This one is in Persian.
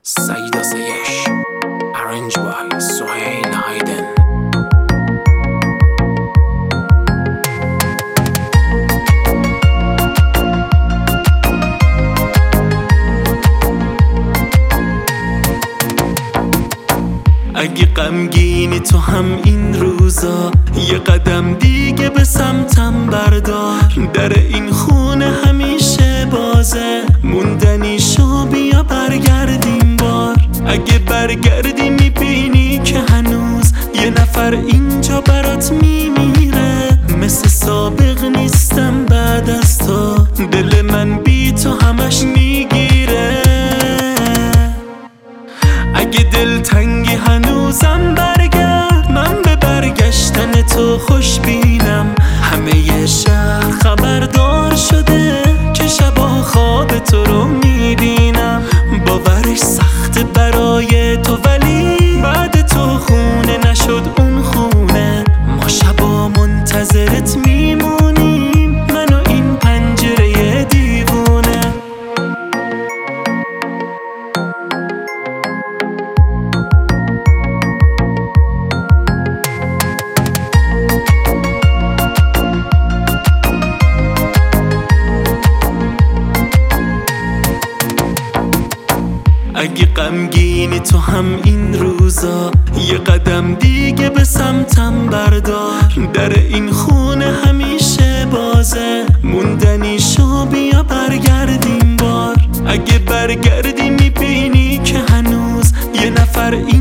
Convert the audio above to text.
Saida Sayesh, arranged by Suhail Hayden. اگه غمگینی تو هم این روزا، یه قدم دیگه به سمتم بردار. در این خونه همیشه بازه، موندنی شو بیا برگردیم بار. اگه برگردی میبینی که هنوز یه نفر اینجا برات میمیره. مثل سابق نیستم بعد از تو، دل من بی تو همش میگیره. اگه دلتنگی هنوزم برگرد، من به برگشتن تو خوش بینم. همه شهر خبردار شده که شبا خواب تو رو میبینم. باورش سخته برای تو، ولی بعد تو خونه نشد اون خونه. ما شبا منتظرت میمونیم، من و این پنجره دیوونه. اگه غمگینی تو هم این روزا، یه قدم دیگه به سمتم بردار. در این خونه همیشه بازه، موندنی شو بیا برگردیم بار. اگه برگردی میبینی که هنوز یه نفر